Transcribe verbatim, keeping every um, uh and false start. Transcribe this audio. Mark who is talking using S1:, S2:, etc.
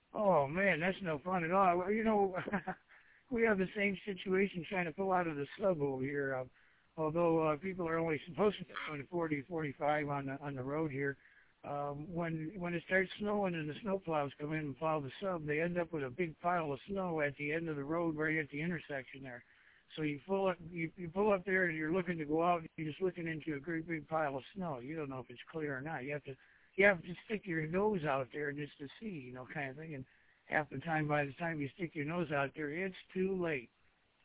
S1: Oh man, that's no fun at all. Well, you know, we have the same situation trying to pull out of the sub over here. Uh, although uh, people are only supposed to be going forty, forty-five on the on the road here. Um, when when it starts snowing and the snowplows come in and plow the sub, they end up with a big pile of snow at the end of the road, right at the intersection there. So you pull up, you, you pull up there, and you're looking to go out, and you're just looking into a great big pile of snow. You don't know if it's clear or not. You have to you have to stick your nose out there just to see, you know, kind of thing. And half the time, by the time you stick your nose out there, it's too late.